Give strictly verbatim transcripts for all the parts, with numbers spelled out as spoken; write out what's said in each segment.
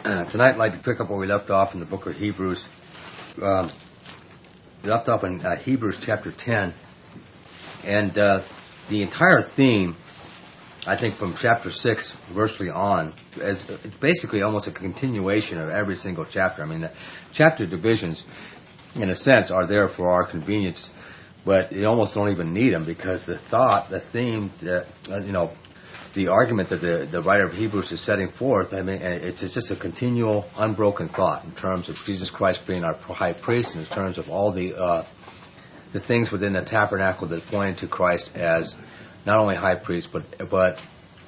Uh, tonight I'd like to pick up where we left off in the book of Hebrews. Um, we left off in uh, Hebrews chapter ten. And uh, the entire theme, I think from chapter six virtually on, is it's basically almost a continuation of every single chapter. I mean, the chapter divisions, in a sense, are there for our convenience, but you almost don't even need them because the thought, the theme, the, uh, you know, the argument that the, the writer of Hebrews is setting forth, I mean, it's, it's just a continual, unbroken thought in terms of Jesus Christ being our high priest, and in terms of all the uh, the things within the tabernacle that pointed to Christ as not only high priest, but but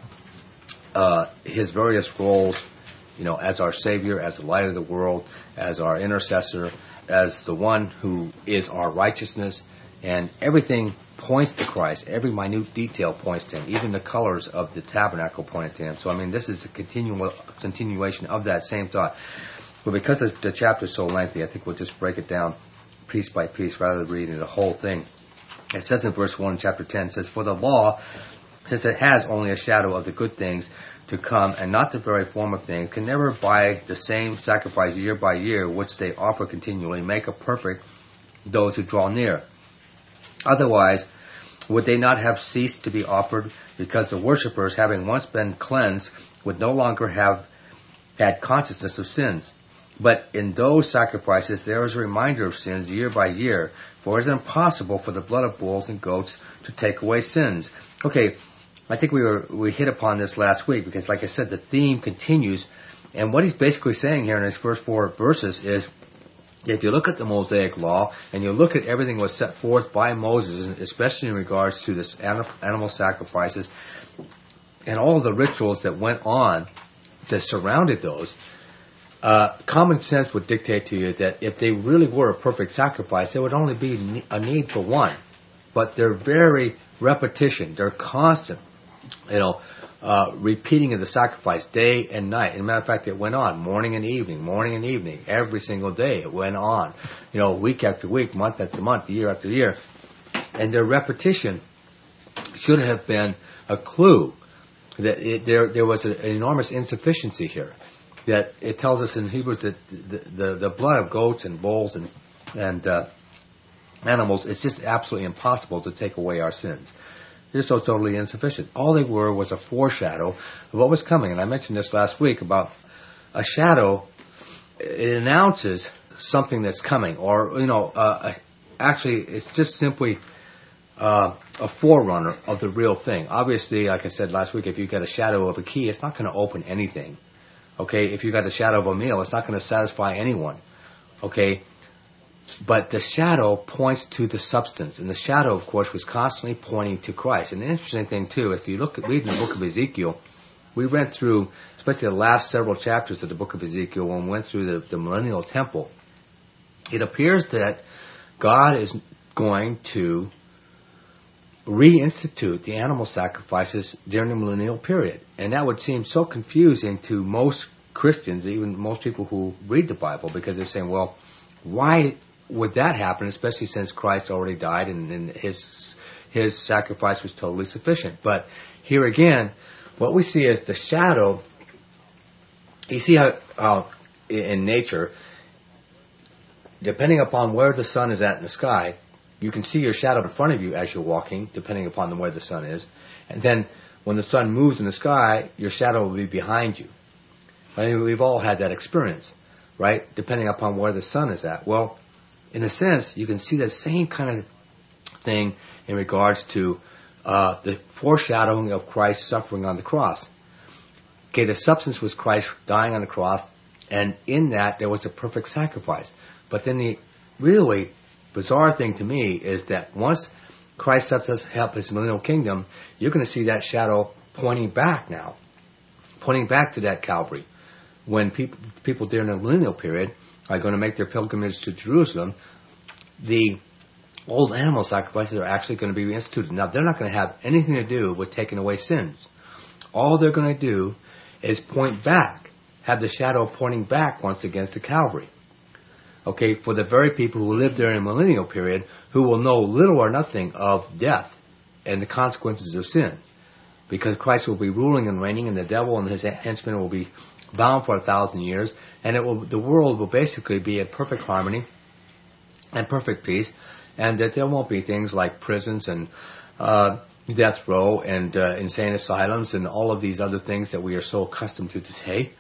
uh, his various roles, you know, as our Savior, as the light of the world, as our intercessor, as the one who is our righteousness, and everything points to Christ. Every minute detail points to Him. Even the colors of the tabernacle pointed to Him. So, I mean, this is a continual continuation of that same thought. But because the, the chapter is so lengthy, I think we'll just break it down piece by piece rather than reading the whole thing. It says in verse one, chapter ten, it says, "For the law, since it has only a shadow of the good things to come and not the very form of things, can never by the same sacrifice year by year, which they offer continually, make a perfect those who draw near. Otherwise, would they not have ceased to be offered, because the worshippers, having once been cleansed, would no longer have had consciousness of sins? But in those sacrifices there is a reminder of sins year by year, for it is impossible for the blood of bulls and goats to take away sins." Okay, I think we were we hit upon this last week, because like I said, the theme continues, and what he's basically saying here in his first four verses is, if you look at the Mosaic Law, and you look at everything that was set forth by Moses, especially in regards to this animal sacrifices, and all the rituals that went on that surrounded those, uh, common sense would dictate to you that if they really were a perfect sacrifice, there would only be a need for one. But they're very repetition, they're constant, you know, Uh, repeating of the sacrifice day and night. As a matter of fact, it went on morning and evening, morning and evening, every single day. It went on, you know, week after week, month after month, year after year. And their repetition should have been a clue that it, there there was an enormous insufficiency here. That it tells us in Hebrews that the the, the blood of goats and bulls and and uh, animals, it's just absolutely impossible to take away our sins. They're so totally insufficient. All they were was a foreshadow of what was coming. And I mentioned this last week about a shadow. It announces something that's coming. Or, you know, uh, actually, it's just simply uh, a forerunner of the real thing. Obviously, like I said last week, if you got a shadow of a key, it's not going to open anything. Okay? If you got the shadow of a meal, it's not going to satisfy anyone. Okay? But the shadow points to the substance. And the shadow, of course, was constantly pointing to Christ. And the interesting thing, too, if you look at read in the book of Ezekiel, we went through, especially the last several chapters of the book of Ezekiel, when we went through the, the millennial temple, it appears that God is going to reinstitute the animal sacrifices during the millennial period. And that would seem so confusing to most Christians, even most people who read the Bible, because they're saying, well, why would that happen, especially since Christ already died and, and his his sacrifice was totally sufficient? But here again, what we see is the shadow. You see how uh, in nature, depending upon where the sun is at in the sky, you can see your shadow in front of you as you're walking, depending upon where the sun is. And then when the sun moves in the sky, your shadow will be behind you. I mean, we've all had that experience, right? Depending upon where the sun is at. Well, in a sense, you can see that same kind of thing in regards to uh, the foreshadowing of Christ's suffering on the cross. Okay, the substance was Christ dying on the cross, and in that there was the perfect sacrifice. But then the really bizarre thing to me is that once Christ sets us up his millennial kingdom, you're going to see that shadow pointing back now, pointing back to that Calvary. When people people during the millennial period are going to make their pilgrimage to Jerusalem, the old animal sacrifices are actually going to be reinstituted. Now, they're not going to have anything to do with taking away sins. All they're going to do is point back, have the shadow pointing back once again to Calvary. Okay, for the very people who live during the millennial period, who will know little or nothing of death and the consequences of sin. Because Christ will be ruling and reigning, and the devil and his henchmen will be bound for a thousand years, and it will, the world will basically be in perfect harmony and perfect peace, and that there won't be things like prisons and uh, death row and uh, insane asylums and all of these other things that we are so accustomed to today.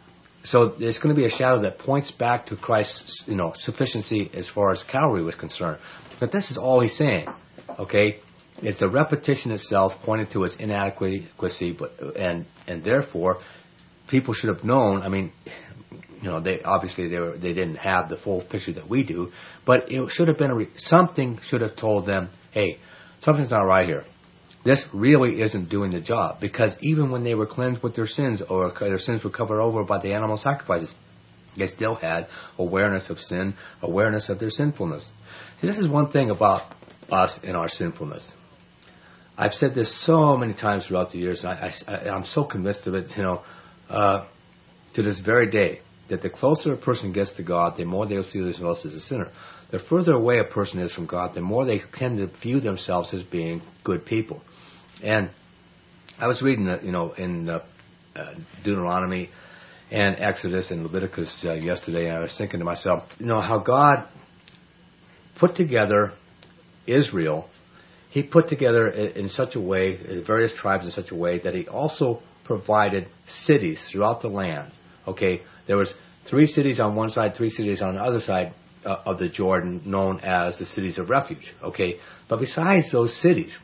So there's going to be a shadow that points back to Christ's, you know, sufficiency as far as Calvary was concerned. But this is all he's saying, okay? It's the repetition itself pointing to its inadequacy, but and and therefore people should have known. I mean, you know, they obviously they were, they didn't have the full picture that we do, but it should have been a re- something should have told them, hey, something's not right here. This really isn't doing the job, because even when they were cleansed with their sins, or their sins were covered over by the animal sacrifices, they still had awareness of sin, awareness of their sinfulness. See, this is one thing about us and our sinfulness. I've said this so many times throughout the years, and I, I, I'm so convinced of it, you know, uh, to this very day, that the closer a person gets to God, the more they'll see themselves as a sinner. The further away a person is from God, the more they tend to view themselves as being good people. And I was reading, that, you know, in uh, uh, Deuteronomy and Exodus and Leviticus uh, yesterday, and I was thinking to myself, you know, how God put together Israel. He put together in such a way, various tribes in such a way, that he also provided cities throughout the land. Okay, there was three cities on one side, three cities on the other side uh, of the Jordan, known as the cities of refuge. Okay, but besides those cities,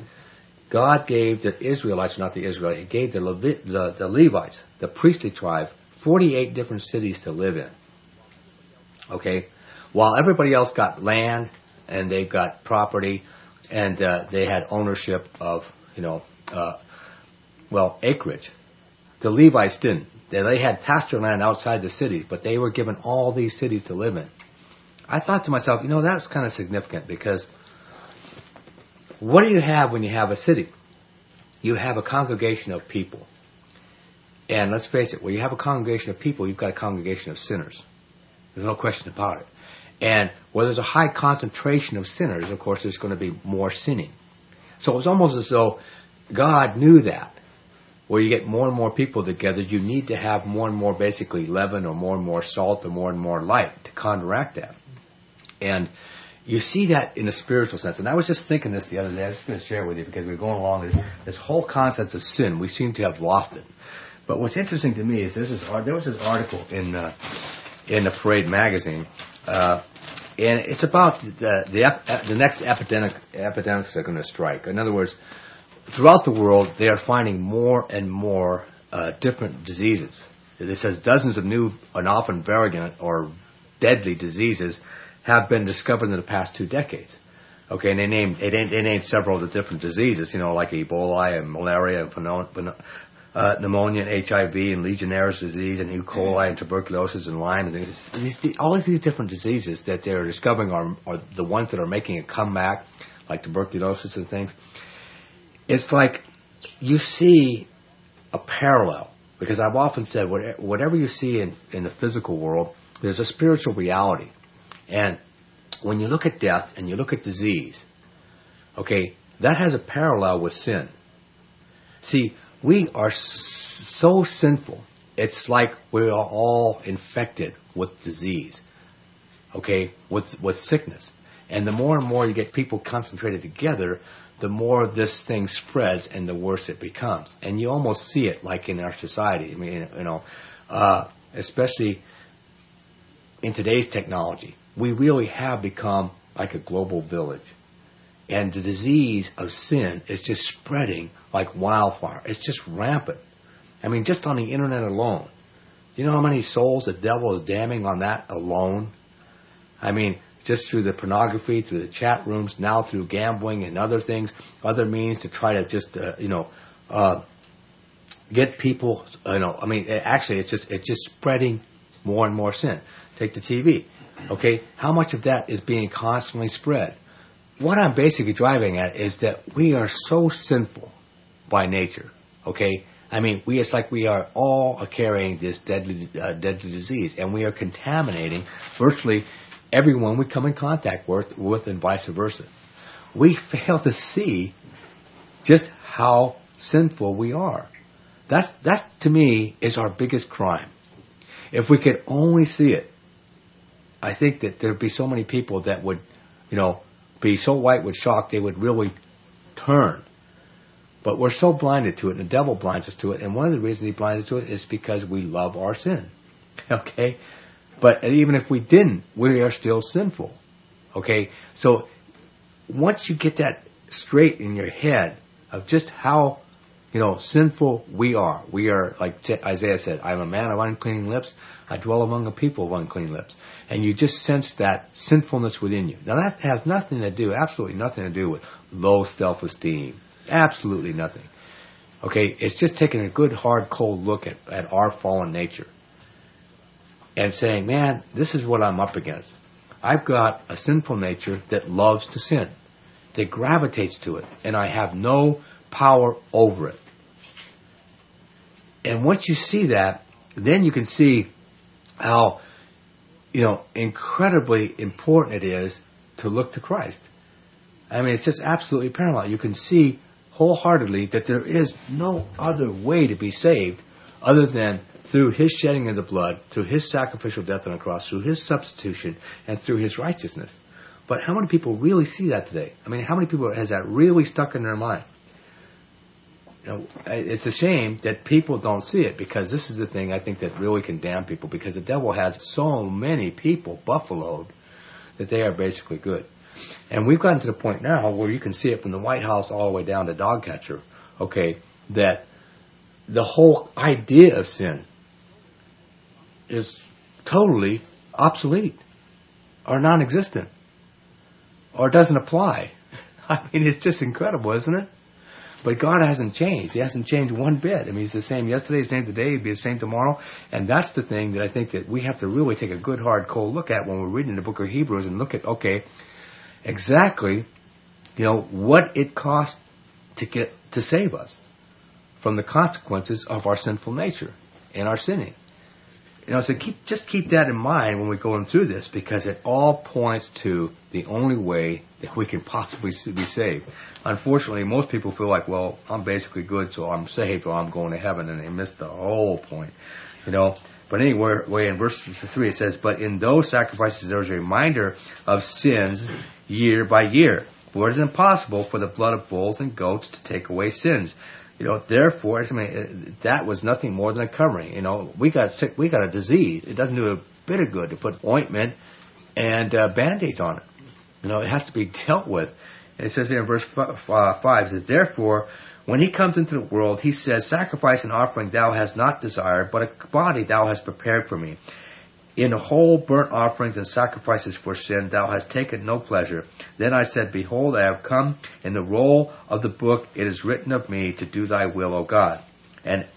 God gave the Israelites, not the Israelites, He gave the, Levi- the, the Levites, the priestly tribe, forty-eight different cities to live in. Okay, while everybody else got land and they got property, and uh, they had ownership of, you know, uh, well, acreage. The Levites didn't. They, they had pasture land outside the cities, but they were given all these cities to live in. I thought to myself, you know, that's kind of significant, because what do you have when you have a city? You have a congregation of people. And let's face it, when you have a congregation of people, you've got a congregation of sinners. There's no question about it. And where there's a high concentration of sinners, of course, there's going to be more sinning. So it's almost as though God knew that. Where you get more and more people together, you need to have more and more, basically, leaven, or more and more salt, or more and more light to counteract that. And you see that in a spiritual sense. And I was just thinking this the other day. I was just going to share it with you, because we're going along this, this whole concept of sin. We seem to have lost it. But what's interesting to me is this is, there was this article in uh, in the Parade magazine. Uh, and it's about the the, ep- the next epidemic epidemics that are going to strike. In other words, throughout the world, they are finding more and more uh, different diseases. It says dozens of new and often virulent or deadly diseases have been discovered in the past two decades. Okay, and they named they named, they named several of the different diseases, you know, like Ebola and malaria and pneumonia. Uh, pneumonia and H I V and Legionnaire's disease and E. coli and tuberculosis and Lyme and these, these, all of these different diseases that they're discovering are, are the ones that are making a comeback, like tuberculosis and things. It's like you see a parallel, because I've often said whatever you see in, in the physical world, there's a spiritual reality. And when you look at death and you look at disease, okay, that has a parallel with sin. See, we are so sinful. It's like we are all infected with disease, okay, with with sickness. And the more and more you get people concentrated together, the more this thing spreads and the worse it becomes. And you almost see it like in our society. I mean, you know, uh, especially in today's technology, we really have become like a global village. And the disease of sin is just spreading like wildfire. It's just rampant. I mean, just on the internet alone. Do you know how many souls the devil is damning on that alone? I mean, just through the pornography, through the chat rooms, now through gambling and other things, other means to try to just, uh, you know, uh, get people, you know, I mean, it, actually it's just, it's just spreading more and more sin. Take the T V. Okay? How much of that is being constantly spread? What I'm basically driving at is that we are so sinful by nature, okay? I mean, we it's like we are all carrying this deadly uh, deadly disease, and we are contaminating virtually everyone we come in contact with, with, and vice versa. We fail to see just how sinful we are. That's, that's, to me, is our biggest crime. If we could only see it, I think that there'd be so many people that would, you know, be so white with shock they would really turn. But we're so blinded to it, and the devil blinds us to it, and one of the reasons he blinds us to it is because we love our sin. Okay? But even if we didn't, we are still sinful. Okay? So once you get that straight in your head of just how, you know, sinful we are. We are, like Isaiah said, I am a man of unclean lips. I dwell among a people of unclean lips. And you just sense that sinfulness within you. Now that has nothing to do, absolutely nothing to do with low self-esteem. Absolutely nothing. Okay? It's just taking a good, hard, cold look at, at our fallen nature. And saying, man, this is what I'm up against. I've got a sinful nature that loves to sin. That gravitates to it. And I have no power over it. And once you see that, then you can see how, you know, incredibly important it is to look to Christ. I mean, it's just absolutely paramount. You can see wholeheartedly that there is no other way to be saved other than through His shedding of the blood, through His sacrificial death on the cross, through His substitution, and through His righteousness. But how many people really see that today? I mean, how many people has that really stuck in their mind? You know, it's a shame that people don't see it, because this is the thing I think that really can damn people, because the devil has so many people buffaloed that they are basically good. And we've gotten to the point now where you can see it from the White House all the way down to dog catcher, okay, that the whole idea of sin is totally obsolete or non-existent or doesn't apply. I mean, it's just incredible, isn't it? But God hasn't changed. He hasn't changed one bit. I mean, He's the same yesterday, the same today, He'll be the same tomorrow. And that's the thing that I think that we have to really take a good, hard, cold look at when we're reading the book of Hebrews and look at, okay, exactly, you know, what it cost to get to save us from the consequences of our sinful nature and our sinning. You know, so keep, just keep that in mind when we're going through this, because it all points to the only way that we can possibly be saved. Unfortunately, most people feel like, well, I'm basically good, so I'm saved, or I'm going to heaven, and they miss the whole point. You know, but anyway, in verse three it says, but in those sacrifices there was a reminder of sins year by year. For it is impossible for the blood of bulls and goats to take away sins. You know, therefore, I mean, that was nothing more than a covering. You know, we got sick, we got a disease. It doesn't do a bit of good to put ointment and uh, Band-Aids on it. You know, it has to be dealt with. And it says here in verse five, it says, therefore, when He comes into the world, He says, sacrifice and offering thou hast not desired, but a body thou hast prepared for me. In whole burnt offerings and sacrifices for sin thou hast taken no pleasure. Then I said, behold, I have come. In the roll of the book it is written of me to do thy will, O God. And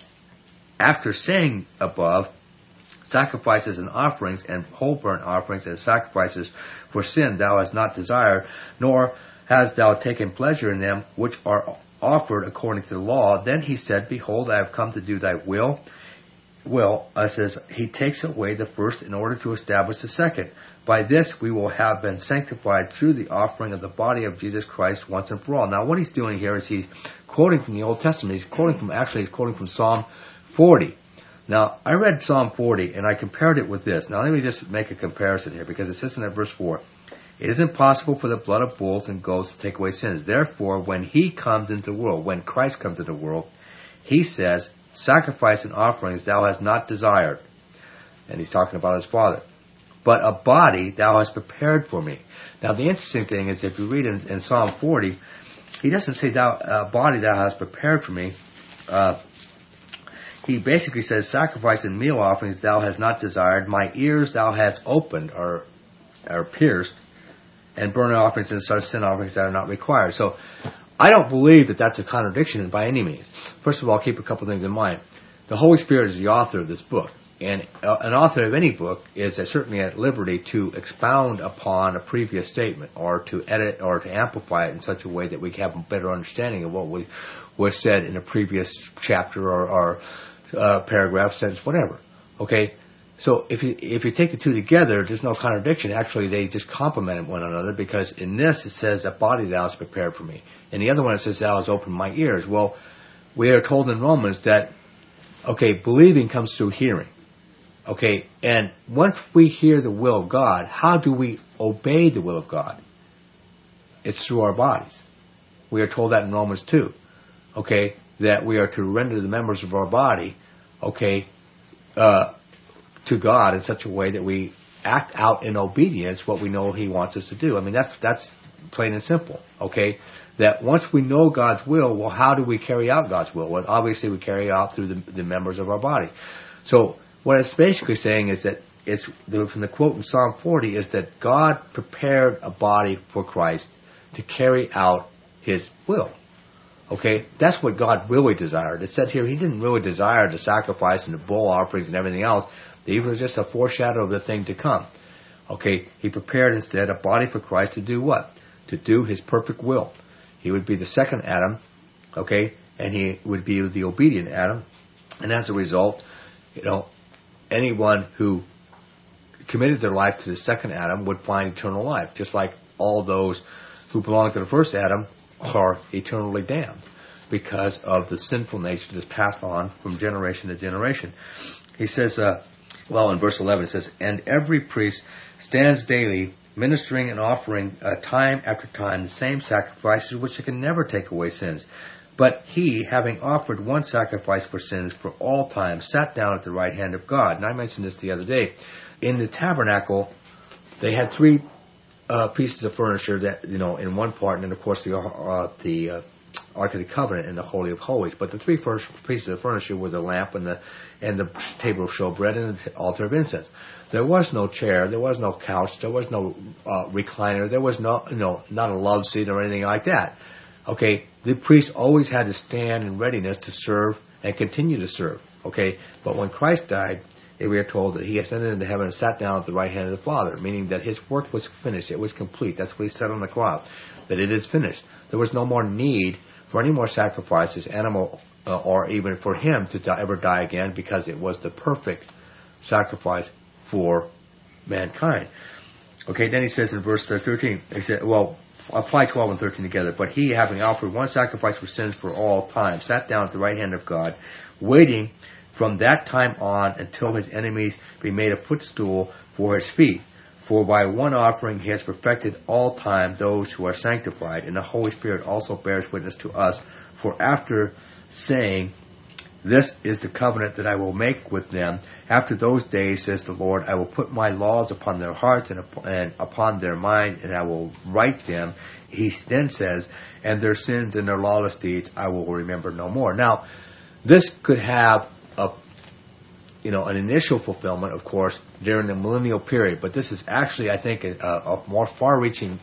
after saying above, sacrifices and offerings and whole burnt offerings and sacrifices for sin thou hast not desired, nor hast thou taken pleasure in them which are offered according to the law. Then He said, behold, I have come to do thy will. Well, it says, He takes away the first in order to establish the second. By this we will have been sanctified through the offering of the body of Jesus Christ once and for all. Now what he's doing here is he's quoting from the Old Testament. He's quoting from, actually he's quoting from Psalm forty. Now, I read Psalm forty and I compared it with this. Now let me just make a comparison here, because it says in that verse four, it is impossible for the blood of bulls and goats to take away sins. Therefore, when He comes into the world, when Christ comes into the world, He says, sacrifice and offerings thou hast not desired. And He's talking about His Father. But a body thou hast prepared for me. Now the interesting thing is, if you read in, in Psalm forty, He doesn't say thou, a body thou hast prepared for me. Uh, he basically says, sacrifice and meal offerings thou hast not desired. My ears thou hast opened, or, or pierced, and burnt offerings and such sin offerings that are not required. So I don't believe that that's a contradiction by any means. First of all, keep a couple things in mind. The Holy Spirit is the author of this book. And uh, an author of any book is uh, certainly at liberty to expound upon a previous statement, or to edit or to amplify it in such a way that we have a better understanding of what was, was said in a previous chapter or, or uh, paragraph, sentence, whatever. Okay? So if you if you take the two together, there's no contradiction. Actually, they just complement one another, because in this it says, a body thou hast prepared for me. In the other one it says, thou hast opened my ears. Well, we are told in Romans that Okay, believing comes through hearing. Okay, and once we hear the will of God, how do we obey the will of God? It's through our bodies. We are told that in Romans two. Okay, that we are to render the members of our body, okay, uh, to God in such a way that we act out in obedience what we know He wants us to do. I mean, that's that's plain and simple. Okay, that once we know God's will, well, how do we carry out God's will? Well, obviously we carry out through the, the members of our body. So what it's basically saying is that it's from the quote in Psalm forty is that God prepared a body for Christ to carry out His will. Okay, that's what God really desired. It said here He didn't really desire the sacrifice and the bull offerings and everything else. It was just a foreshadow of the thing to come. Okay, He prepared instead a body for Christ to do what? To do His perfect will. He would be the second Adam, okay, and He would be the obedient Adam. And as a result, you know, anyone who committed their life to the second Adam would find eternal life, just like all those who belong to the first Adam are eternally damned because of the sinful nature that's passed on from generation to generation. He says, uh, well, in verse eleven, it says, and every priest stands daily ministering and offering uh, time after time the same sacrifices which can never take away sins. But He, having offered one sacrifice for sins for all time, sat down at the right hand of God. And I mentioned this the other day. In the tabernacle, they had three uh, pieces of furniture that, you know, in one part, and then of course the uh, the uh, Ark of the Covenant and the Holy of Holies. But the three first pieces of furniture were the lamp and the and the table of showbread and the altar of incense. There was no chair, there was no couch, there was no uh, recliner, there was no, you know, not a love seat or anything like that. Okay, the priest always had to stand in readiness to serve and continue to serve. Okay, but when Christ died, we are told that He ascended into heaven and sat down at the right hand of the Father, meaning that His work was finished, it was complete. That's what He said on the cross, that it is finished. There was no more need for any more sacrifices, animal uh, or even for Him to die, ever die again, because it was the perfect sacrifice for mankind. Okay, then he says in verse thirteen, he said, well, apply twelve and thirteen together. But He, having offered one sacrifice for sins for all time, sat down at the right hand of God, waiting from that time on until His enemies be made a footstool for His feet. For by one offering He has perfected all time those who are sanctified, and the Holy Spirit also bears witness to us. For after saying, this is the covenant that I will make with them, after those days, says the Lord, I will put my laws upon their hearts and upon their mind, and I will write them. He then says, and their sins and their lawless deeds I will remember no more. Now, this could have a you know, an initial fulfillment, of course, during the millennial period. But this is actually, I think, a, a more far-reaching,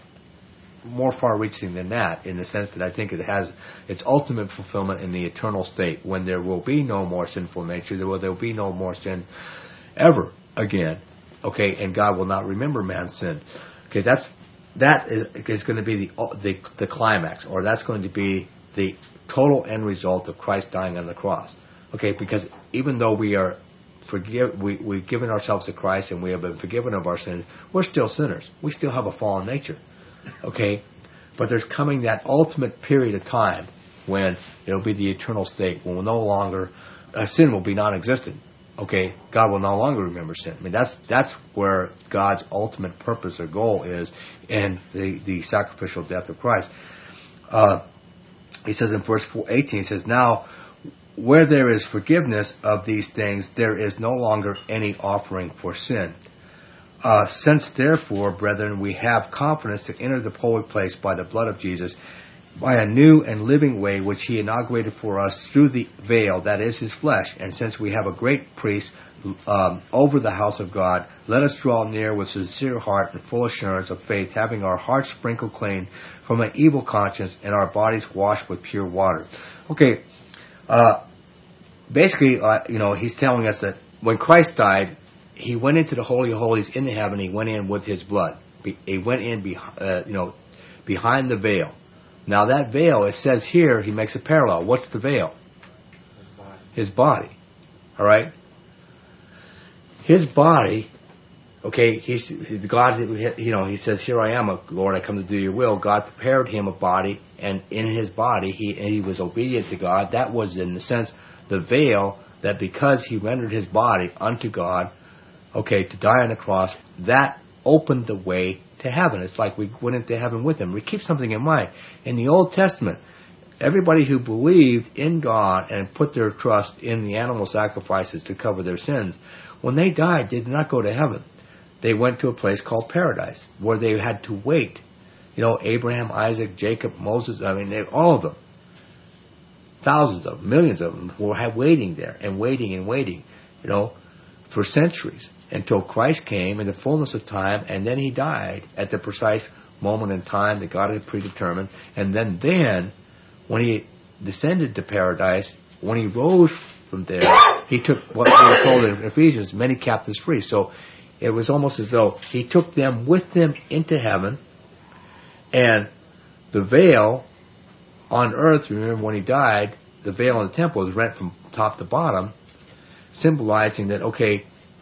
more far-reaching than that, in the sense that I think it has its ultimate fulfillment in the eternal state, when there will be no more sinful nature, there will, there will be no more sin ever again. Okay, and God will not remember man's sin. Okay, that's that is, is going to be the, the the climax, or that's going to be the total end result of Christ dying on the cross. Okay, because even though we are Forgive, we, we've given ourselves to Christ and we have been forgiven of our sins, we're still sinners. We still have a fallen nature. Okay? But there's coming that ultimate period of time when it'll be the eternal state, when we'll no longer, uh, sin will be non-existent. Okay? God will no longer remember sin. I mean, that's that's where God's ultimate purpose or goal is in the, the sacrificial death of Christ. Uh, he says in verse eighteen, he says, now, where there is forgiveness of these things, there is no longer any offering for sin. Uh, since therefore, brethren, we have confidence to enter the holy place by the blood of Jesus, by a new and living way which He inaugurated for us through the veil, that is His flesh. And since we have a great priest um, over the house of God, let us draw near with sincere heart and full assurance of faith, having our hearts sprinkled clean from an evil conscience and our bodies washed with pure water. Okay, uh, basically, uh, you know, he's telling us that when Christ died, He went into the Holy of Holies in the heaven. He went in with His blood. He went in, be, uh, you know, behind the veil. Now that veil, it says here, he makes a parallel. What's the veil? His body. His body. All right. His body. Okay, he's God. You know, He says, "Here I am, Lord. I come to do Your will." God prepared Him a body, and in His body, he he was obedient to God. That was, in a sense, the veil that because he rendered his body unto God, okay, to die on the cross, that opened the way to heaven. It's like we went into heaven with him. We keep something in mind. In the Old Testament, everybody who believed in God and put their trust in the animal sacrifices to cover their sins, when they died, they did not go to heaven. They went to a place called paradise, where they had to wait. You know, Abraham, Isaac, Jacob, Moses, I mean, they, all of them, thousands of them, millions of them, were waiting there and waiting and waiting, you know, for centuries, until Christ came in the fullness of time, and then he died at the precise moment in time that God had predetermined. And then, then, when he descended to paradise, when he rose from there, he took what we are told in Ephesians, many captives free. So it was almost as though he took them with him into heaven, and the veil on earth, remember when he died, the veil in the temple was rent from top to bottom, symbolizing that, okay,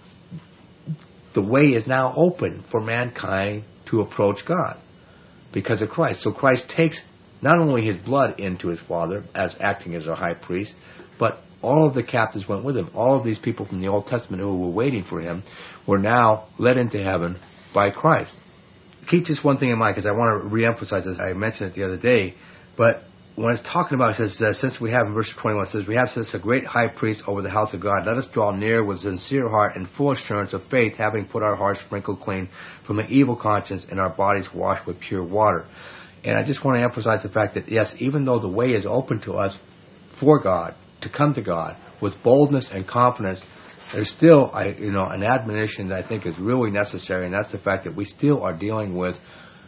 the way is now open for mankind to approach God because of Christ. So Christ takes not only his blood into his Father as acting as our high priest, but all of the captives went with him. All of these people from the Old Testament who were waiting for him were now led into heaven by Christ. Keep just one thing in mind, because I want to reemphasize this. I mentioned it the other day, but when it's talking about, it says, uh, since we have, in verse twenty-one, it says, we have such a great high priest over the house of God, let us draw near with sincere heart and full assurance of faith, having put our hearts sprinkled clean from an evil conscience and our bodies washed with pure water. And I just want to emphasize the fact that, yes, even though the way is open to us for God, to come to God with boldness and confidence, there's still, I, you know, an admonition that I think is really necessary, and that's the fact that we still are dealing with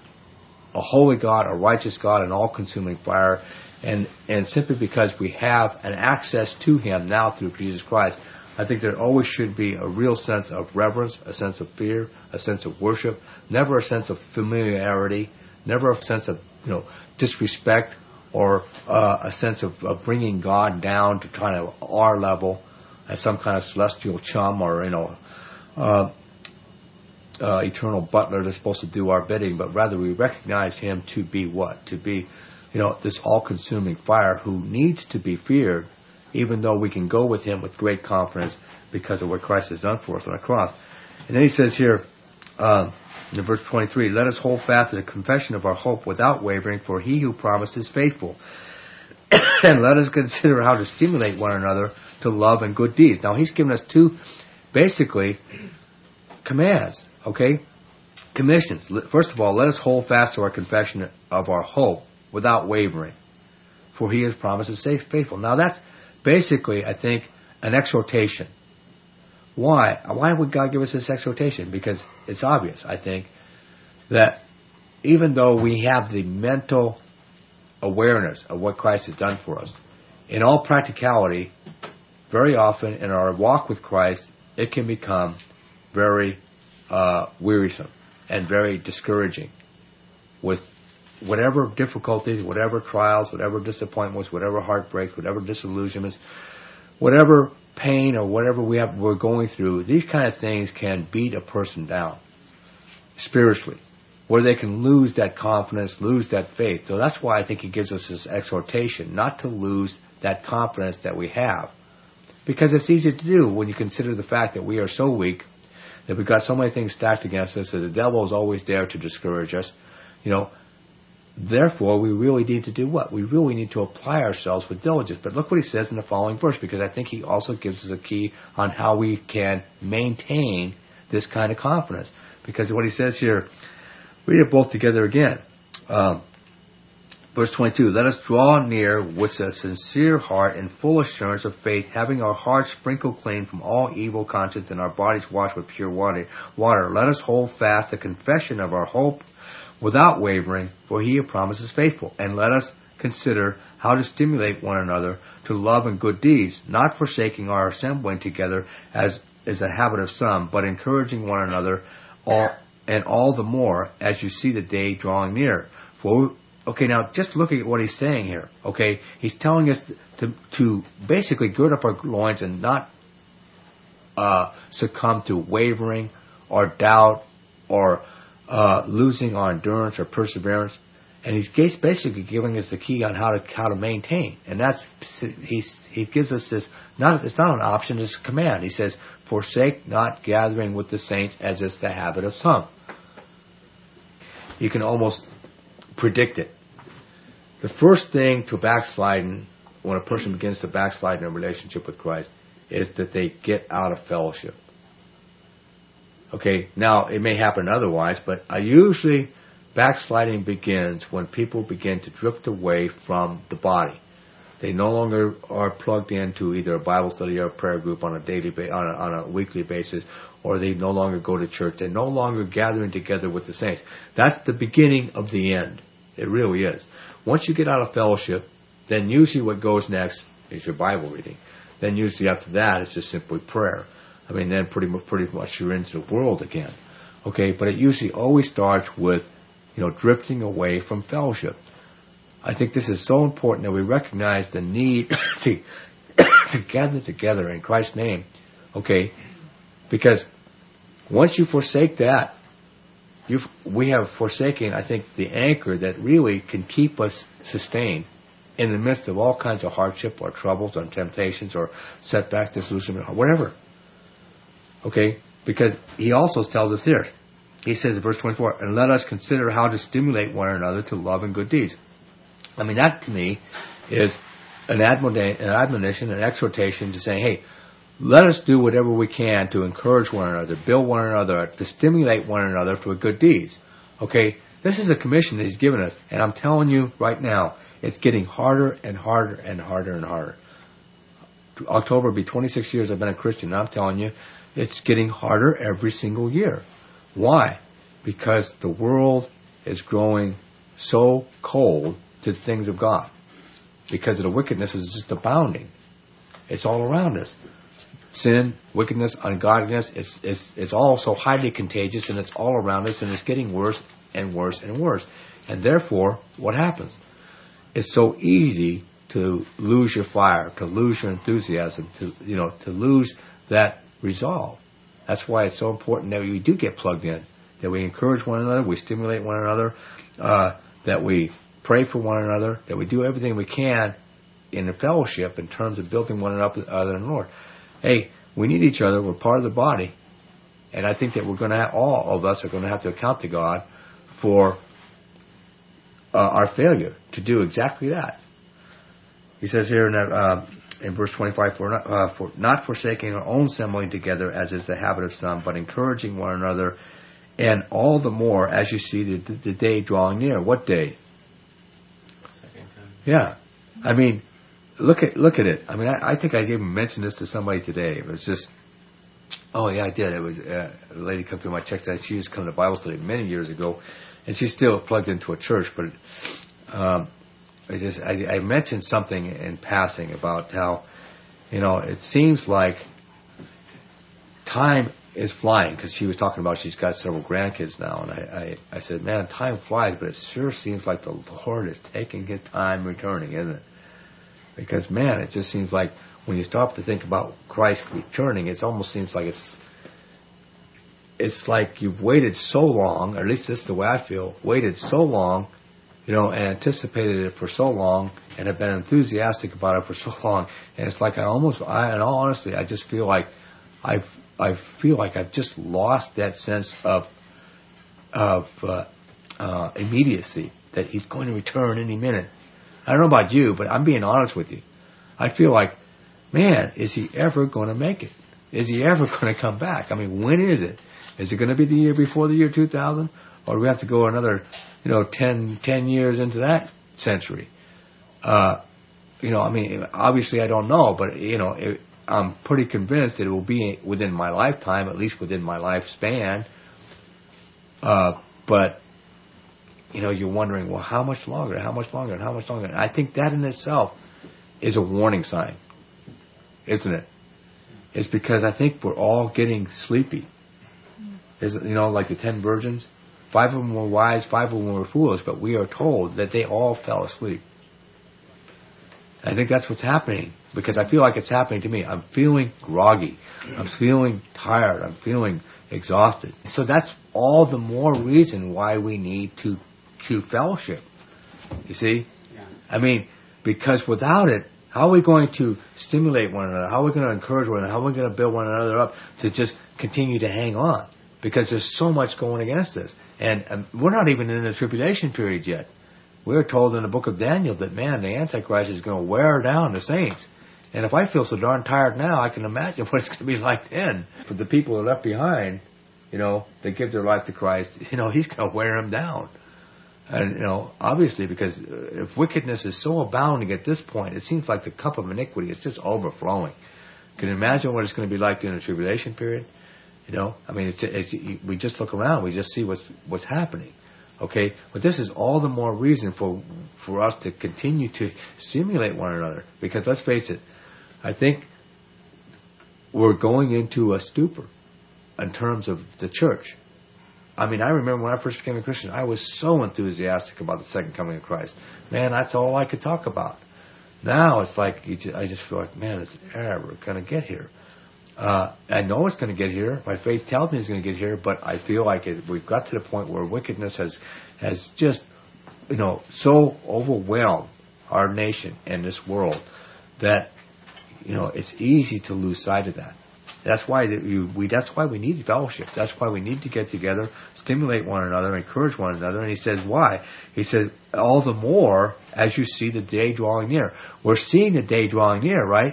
a holy God, a righteous God, an all-consuming fire, and and simply because we have an access to him now through Jesus Christ, I think there always should be a real sense of reverence, a sense of fear, a sense of worship, never a sense of familiarity, never a sense of, you know, disrespect, or uh, a sense of, of bringing God down to kind of our level as some kind of celestial chum, or, you know, uh, uh, eternal butler that's supposed to do our bidding, but rather we recognize him to be what? To be, you know, this all-consuming fire who needs to be feared, even though we can go with him with great confidence because of what Christ has done for us on the cross. And then he says here, uh, in verse twenty-three, let us hold fast to the confession of our hope without wavering, for he who promised is faithful. And let us consider how to stimulate one another to love and good deeds. Now, he's given us two, basically, commands, okay? Commissions. First of all, let us hold fast to our confession of our hope without wavering, for he has promised is safe, faithful. Now, that's basically, I think, an exhortation. Why? Why would God give us this exhortation? Because it's obvious, I think, that even though we have the mental awareness of what Christ has done for us, in all practicality, very often in our walk with Christ, it can become very uh, wearisome and very discouraging with whatever difficulties, whatever trials, whatever disappointments, whatever heartbreaks, whatever disillusionments, whatever pain or whatever we have, we're going through. These kind of things can beat a person down spiritually, where they can lose that confidence, lose that faith. So that's why I think he gives us this exhortation, not to lose that confidence that we have. Because it's easy to do when you consider the fact that we are so weak, that we've got so many things stacked against us, that the devil is always there to discourage us. You know, therefore, we really need to do what? We really need to apply ourselves with diligence. But look what he says in the following verse, because I think he also gives us a key on how we can maintain this kind of confidence. Because what he says here, read it both together again. Um, verse twenty-two, let us draw near with a sincere heart and full assurance of faith, having our hearts sprinkled clean from all evil conscience and our bodies washed with pure water. Water. Let us hold fast the confession of our hope without wavering, for he who promises faithful. And let us consider how to stimulate one another to love and good deeds, not forsaking our assembling together as is the habit of some, but encouraging one another, all, and all the more as you see the day drawing near. For okay, now just looking at what he's saying here. Okay, he's telling us to to basically gird up our loins and not uh, succumb to wavering or doubt or Uh, losing our endurance or perseverance. And he's basically giving us the key on how to how to maintain. And that's he's, he gives us this, not it's not an option, it's a command. He says, forsake not gathering with the saints as is the habit of some. You can almost predict it. The first thing to backsliding, when a person begins to backslide in a relationship with Christ, is that they get out of fellowship. Okay, now it may happen otherwise, but I usually... backsliding begins when people begin to drift away from the body. They no longer are plugged into either a Bible study or a prayer group on a daily, ba- on, a, on a weekly basis, or they no longer go to church. They're no longer gathering together with the saints. That's the beginning of the end. It really is. Once you get out of fellowship, then usually what goes next is your Bible reading. Then usually after that, it's just simply prayer. I mean, then pretty much, pretty much you're into the world again. Okay, but it usually always starts with, you know, drifting away from fellowship. I think this is so important that we recognize the need to, to gather together in Christ's name. Okay, because once you forsake that, you we have forsaken, I think, the anchor that really can keep us sustained in the midst of all kinds of hardship or troubles or temptations or setbacks, disillusionment, or whatever. Okay, because he also tells us here. He says in verse twenty-four, and let us consider how to stimulate one another to love and good deeds. I mean, that to me is an admonition, an exhortation to say, hey, let us do whatever we can to encourage one another, build one another, to stimulate one another for good deeds. Okay, this is a commission that he's given us, and I'm telling you right now, it's getting harder and harder and harder and harder. October will be twenty-six years I've been a Christian, and I'm telling you, it's getting harder every single year. Why? Because the world is growing so cold to the things of God. Because of the wickedness is just abounding. It's all around us. Sin, wickedness, ungodliness, it's, it's, it's all so highly contagious, and it's all around us, and it's getting worse and worse and worse. And therefore, what happens? It's so easy to lose your fire, to lose your enthusiasm, to, you know, to lose that resolve. That's why it's so important that we do get plugged in, that we encourage one another, we stimulate one another, uh, that we pray for one another, that we do everything we can in the fellowship in terms of building one another in the Lord. Hey, we need each other. We're part of the body. And I think that we're going to have, all of us are going to have to account to God for uh, our failure to do exactly that. He says here in that, uh, in verse twenty-five, for not, uh, for not forsaking our own assembling together, as is the habit of some, but encouraging one another, and all the more as you see the, the day drawing near. What day? Second coming. Yeah, I mean, look at look at it. I mean, I, I think I even mentioned this to somebody today. It was just, oh yeah, I did. It was uh, a lady come through my check that she used to come to Bible study many years ago, and she's still plugged into a church, but. Um, I just I, I mentioned something in passing about how, you know, it seems like time is flying, because she was talking about she's got several grandkids now, and I, I, I said, man, time flies, but it sure seems like the Lord is taking His time returning, isn't it? Because, man, it just seems like when you stop to think about Christ returning, it almost seems like it's it's like you've waited so long, or at least this is the way I feel, waited so long, you know, and anticipated it for so long, and have been enthusiastic about it for so long, and it's like I almost, I, in all honesty, I just feel like I've, I feel like I've just lost that sense of, of uh, uh, immediacy that He's going to return any minute. I don't know about you, but I'm being honest with you. I feel like, man, is He ever going to make it? Is He ever going to come back? I mean, when is it? Is it going to be the year before the year two thousand, or do we have to go another, you know, ten, ten years into that century? Uh, you know, I mean, obviously I don't know, but, you know, it, I'm pretty convinced that it will be within my lifetime, at least within my lifespan. Uh, but, you know, you're wondering, well, how much longer, how much longer, and how much longer? And I think that in itself is a warning sign, isn't it? It's because I think we're all getting sleepy. Is it, you know, like the ten virgins? Five of them were wise, five of them were foolish, but we are told that they all fell asleep. I think that's what's happening, because I feel like it's happening to me. I'm feeling groggy. I'm feeling tired. I'm feeling exhausted. So that's all the more reason why we need to, to fellowship. You see? Yeah. I mean, because without it, how are we going to stimulate one another? How are we going to encourage one another? How are we going to build one another up to just continue to hang on? Because there's so much going against us. And um, we're not even in the tribulation period yet. We're told in the book of Daniel that, man, the Antichrist is going to wear down the saints. And if I feel so darn tired now, I can imagine what it's going to be like then. For the people who are left behind, you know, that give their life to Christ, you know, he's going to wear them down. And, you know, obviously, because if wickedness is so abounding at this point, it seems like the cup of iniquity is just overflowing. Can you imagine what it's going to be like during the tribulation period? You know, I mean, it's, it's, we just look around, we just see what's what's happening. Okay, but this is all the more reason for for us to continue to stimulate one another. Because let's face it, I think we're going into a stupor in terms of the church. I mean, I remember when I first became a Christian, I was so enthusiastic about the second coming of Christ. Man, that's all I could talk about. Now it's like you just, I just feel like, man, it's ever going to get here. Uh, I know it's going to get here. My faith tells me it's going to get here, but I feel like it, we've got to the point where wickedness has has just, you know, so overwhelmed our nation and this world that, you know, it's easy to lose sight of that. That's why that you, we. That's why we need fellowship. That's why we need to get together, stimulate one another, encourage one another. And he says, why? He said, all the more as you see the day drawing near. We're seeing the day drawing near, right?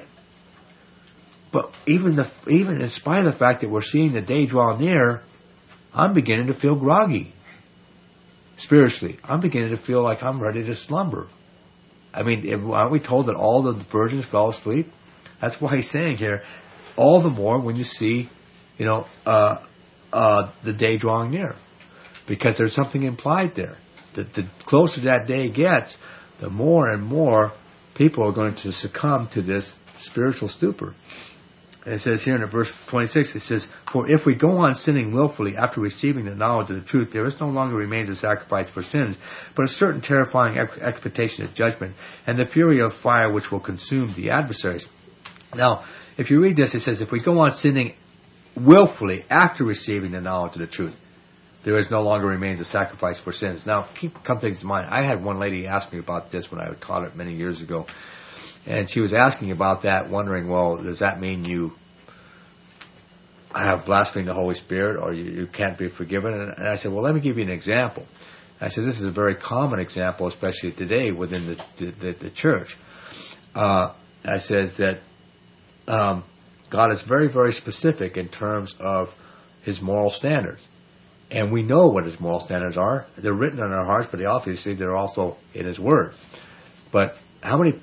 But even the even in spite of the fact that we're seeing the day draw near, I'm beginning to feel groggy. Spiritually, I'm beginning to feel like I'm ready to slumber. I mean, aren't we told that all the virgins fell asleep? That's why he's saying here, all the more when you see, you know, uh, uh, the day drawing near, because there's something implied there. That the closer that day gets, the more and more people are going to succumb to this spiritual stupor. And it says here in verse twenty-six, it says, for if we go on sinning willfully after receiving the knowledge of the truth, there is no longer remains a sacrifice for sins, but a certain terrifying ex- expectation of judgment, and the fury of fire which will consume the adversaries. Now, if you read this, it says, if we go on sinning willfully after receiving the knowledge of the truth, there is no longer remains a sacrifice for sins. Now, keep come things in mind. I had one lady ask me about this when I taught it many years ago. And she was asking about that, wondering, well, does that mean you have blasphemed the Holy Spirit or you, you can't be forgiven? And, and I said, well, let me give you an example. I said, this is a very common example, especially today within the, the, the, the church. Uh, I said that um, God is very, very specific in terms of His moral standards. And we know what His moral standards are. They're written on our hearts, but they obviously they're also in His Word. But how many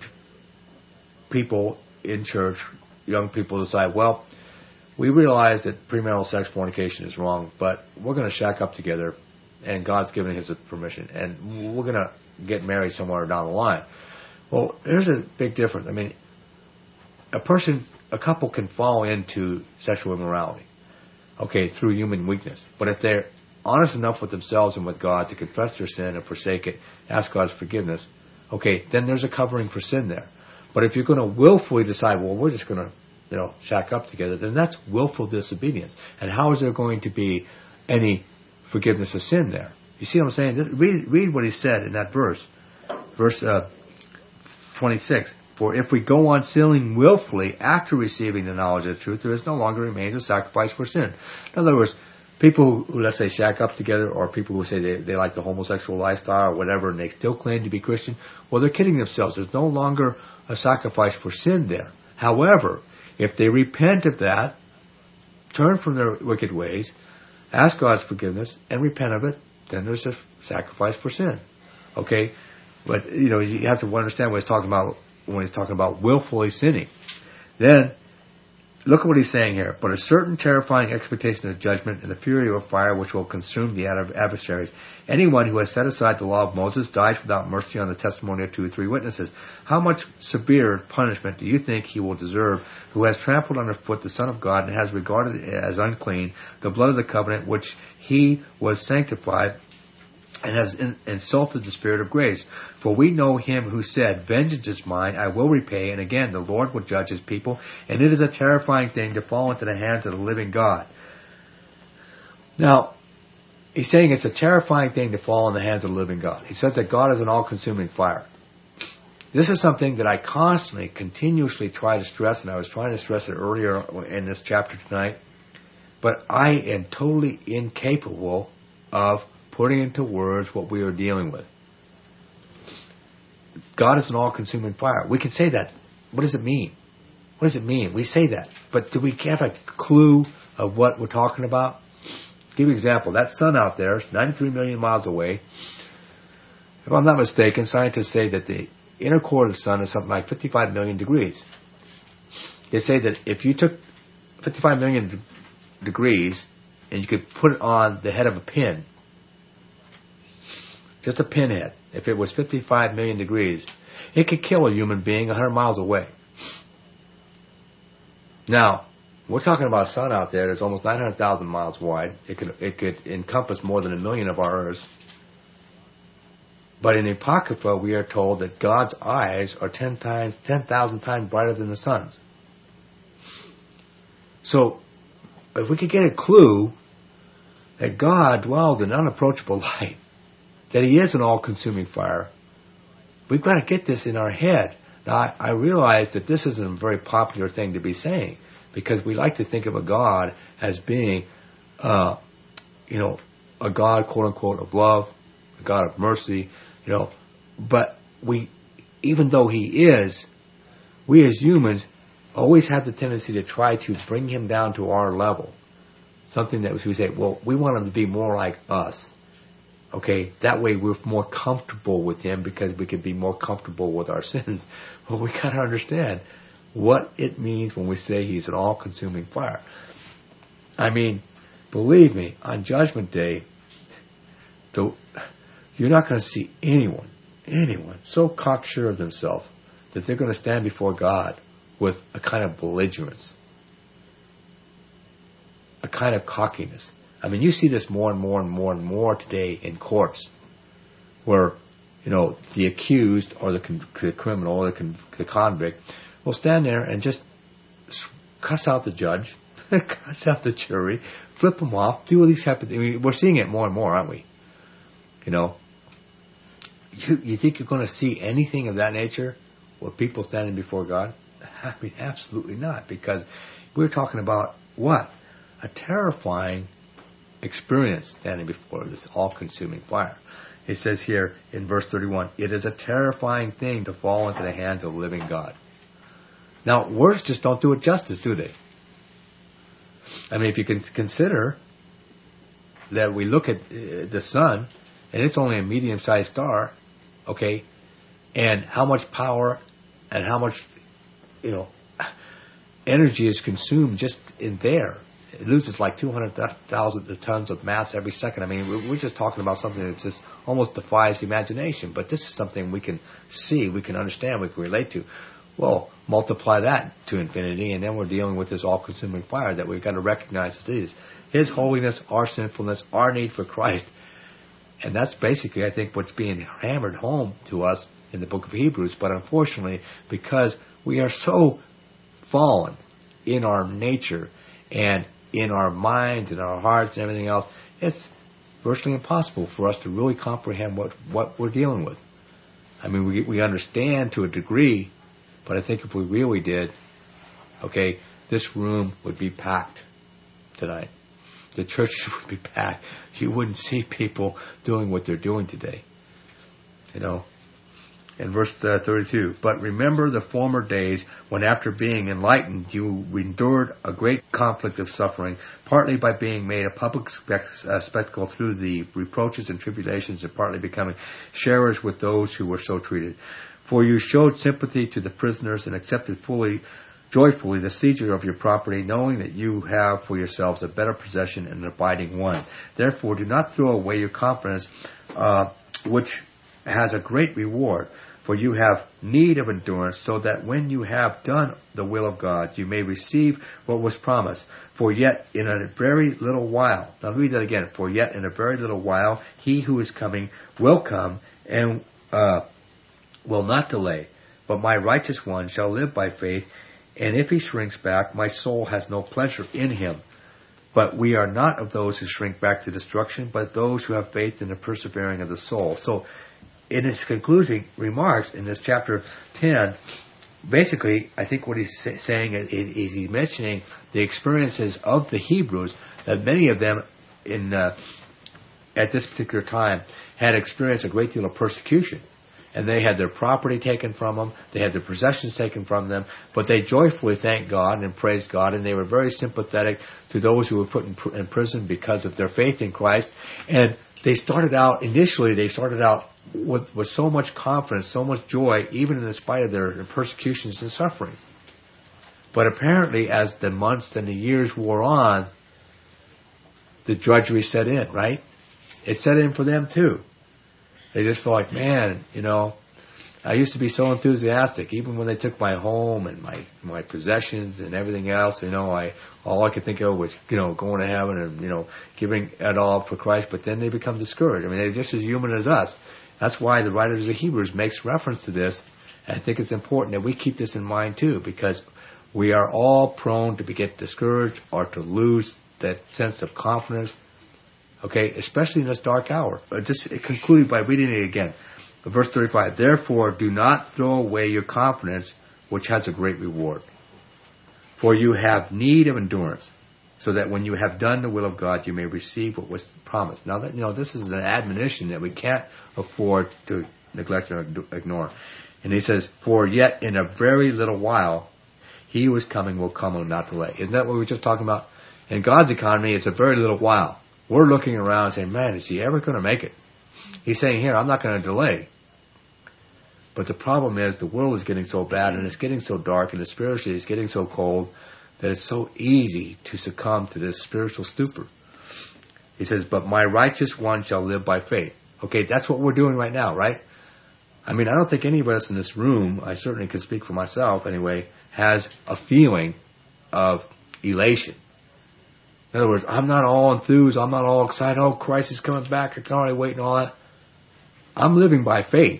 people in church, young people, decide, well, we realize that premarital sex fornication is wrong, but we're going to shack up together, and God's given His permission, and we're going to get married somewhere down the line. Well, there's a big difference. I mean, a person, a couple can fall into sexual immorality, okay, through human weakness. But if they're honest enough with themselves and with God to confess their sin and forsake it, ask God's forgiveness, okay, then there's a covering for sin there. But if you're going to willfully decide, well, we're just going to, you know, shack up together, then that's willful disobedience. And how is there going to be any forgiveness of sin there? You see what I'm saying? This, read, read what he said in that verse, verse uh, twenty-six. For if we go on sinning willfully after receiving the knowledge of the truth, there is no longer remains a sacrifice for sin. In other words, people who, let's say, shack up together, or people who say they, they like the homosexual lifestyle or whatever, and they still claim to be Christian, well, they're kidding themselves. There's no longer a sacrifice for sin there. However, if they repent of that, turn from their wicked ways, ask God's forgiveness, and repent of it, then there's a sacrifice for sin. Okay? But, you know, you have to understand what he's talking about when he's talking about willfully sinning. Then, look at what he's saying here. But a certain terrifying expectation of judgment and the fury of fire which will consume the adversaries. Anyone who has set aside the law of Moses dies without mercy on the testimony of two or three witnesses. How much severe punishment do you think he will deserve who has trampled underfoot the Son of God and has regarded as unclean the blood of the covenant which he was sanctified and has in, insulted the Spirit of grace? For we know him who said, vengeance is mine, I will repay. And again, the Lord will judge his people. And it is a terrifying thing to fall into the hands of the living God. Now, he's saying it's a terrifying thing to fall in the hands of the living God. He says that God is an all-consuming fire. This is something that I constantly, continuously try to stress, and I was trying to stress it earlier in this chapter tonight, but I am totally incapable of putting into words what we are dealing with. God is an all-consuming fire. We can say that. What does it mean? What does it mean? We say that. But do we have a clue of what we're talking about? I'll give you an example. That sun out there is ninety-three million miles away. If I'm not mistaken, scientists say that the inner core of the sun is something like fifty-five million degrees. They say that if you took fifty-five million d- degrees and you could put it on the head of a pin, just a pinhead, if it was fifty-five million degrees, it could kill a human being one hundred miles away. Now, we're talking about a sun out there that's almost nine hundred thousand miles wide. It could, it could encompass more than a million of our Earths. But in the Apocrypha, we are told that God's eyes are ten times, ten thousand times brighter than the sun's. So, if we could get a clue that God dwells in unapproachable light, that He is an all-consuming fire, we've got to get this in our head. Now, I, I realize that this isn't a very popular thing to be saying, because we like to think of a God as being, uh, you know, a God, quote-unquote, of love, a God of mercy, you know, but we, even though He is, we as humans always have the tendency to try to bring Him down to our level. Something that we say, well, we want Him to be more like us. Okay, that way we're more comfortable with Him because we can be more comfortable with our sins. But we got to understand what it means when we say He's an all-consuming fire. I mean, believe me, on Judgment Day, the, you're not going to see anyone, anyone so cocksure of themselves that they're going to stand before God with a kind of belligerence, a kind of cockiness. I mean, you see this more and more and more and more today in courts, where, you know, the accused or the, con- the criminal or the, con- the convict will stand there and just cuss out the judge, cuss out the jury, flip them off, do all these type of things. I mean, we're seeing it more and more, aren't we? You know, you, you think you're going to see anything of that nature with people standing before God? I mean, absolutely not, because we're talking about what? A terrifying experience standing before this all-consuming fire. It says here in verse thirty-one, it is a terrifying thing to fall into the hands of the living God. Now, words just don't do it justice, do they? I mean, if you can consider that we look at uh, the sun, and it's only a medium-sized star, okay, and how much power and how much, you know, energy is consumed just in there. It loses like two hundred thousand tons of mass every second. I mean, we're just talking about something that just almost defies the imagination. But this is something we can see, we can understand, we can relate to. Well, multiply that to infinity, and then we're dealing with this all-consuming fire that we've got to recognize as is. His holiness, our sinfulness, our need for Christ. And that's basically, I think, what's being hammered home to us in the book of Hebrews. But unfortunately, because we are so fallen in our nature and in our minds and our hearts and everything else, it's virtually impossible for us to really comprehend what, what we're dealing with. I mean, we we understand to a degree, but I think if we really did, okay, this room would be packed tonight. The churches would be packed. You wouldn't see people doing what they're doing today. You know? In verse uh, thirty-two, but remember the former days when after being enlightened you endured a great conflict of suffering, partly by being made a public spec- uh, spectacle through the reproaches and tribulations, and partly becoming sharers with those who were so treated. For you showed sympathy to the prisoners and accepted fully, joyfully the seizure of your property, knowing that you have for yourselves a better possession and an abiding one. Therefore do not throw away your confidence, uh, which has a great reward, for you have need of endurance, so that when you have done the will of God, you may receive what was promised. For yet in a very little while, now read that again, for yet in a very little while, he who is coming will come and uh, will not delay. But my righteous one shall live by faith, and if he shrinks back, my soul has no pleasure in him. But we are not of those who shrink back to destruction, but those who have faith in the persevering of the soul. So, in his concluding remarks in this chapter ten, basically, I think what he's saying is, is he's mentioning the experiences of the Hebrews, that many of them in uh, at this particular time had experienced a great deal of persecution. And they had their property taken from them, they had their possessions taken from them, but they joyfully thanked God and praised God, and they were very sympathetic to those who were put in, pr- in prison because of their faith in Christ. And they started out, initially, they started out with, with so much confidence, so much joy, even in spite of their persecutions and sufferings. But apparently, as the months and the years wore on, the drudgery set in, right? It set in for them too. They just felt like, man, you know, I used to be so enthusiastic. Even when they took my home and my my possessions and everything else, you know, I all I could think of was, you know, going to heaven and, you know, giving it all up for Christ. But then they become discouraged. I mean, they're just as human as us. That's why the writers of Hebrews makes reference to this. And I think it's important that we keep this in mind too, because we are all prone to get discouraged or to lose that sense of confidence. Okay, especially in this dark hour. But just concluding by reading it again. Verse thirty-five, therefore do not throw away your confidence, which has a great reward. For you have need of endurance, so that when you have done the will of God, you may receive what was promised. Now, that, you know, this is an admonition that we can't afford to neglect or ignore. And he says, for yet in a very little while, he who is coming will come and not delay. Isn't that what we were just talking about? In God's economy, it's a very little while. We're looking around and saying, man, is he ever going to make it? He's saying here, I'm not going to delay. But the problem is the world is getting so bad and it's getting so dark and the spiritually is getting so cold that it's so easy to succumb to this spiritual stupor. He says, but my righteous one shall live by faith. Okay, that's what we're doing right now, right? I mean, I don't think any of us in this room, I certainly can speak for myself anyway, has a feeling of elation. In other words, I'm not all enthused, I'm not all excited, oh, Christ is coming back, I can already wait and all that. I'm living by faith.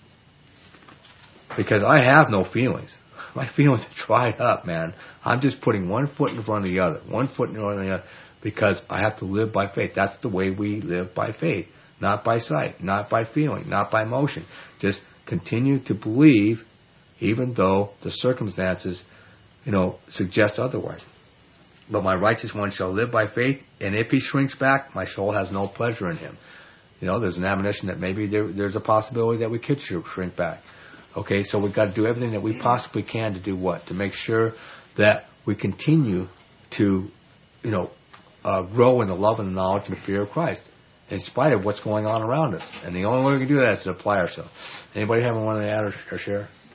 Because I have no feelings. My feelings are dried up, man. I'm just putting one foot in front of the other, one foot in front of the other, because I have to live by faith. That's the way we live by faith. Not by sight, not by feeling, not by emotion. Just continue to believe, even though the circumstances, you know, suggest otherwise. But my righteous one shall live by faith, and if he shrinks back, my soul has no pleasure in him. You know, there's an admonition that maybe there, there's a possibility that we could shrink back. Okay, so we've got to do everything that we possibly can to do what? To make sure that we continue to, you know, uh, grow in the love and the knowledge and the fear of Christ, in spite of what's going on around us. And the only way we can do that is to apply ourselves. Anybody have one to add or, or share?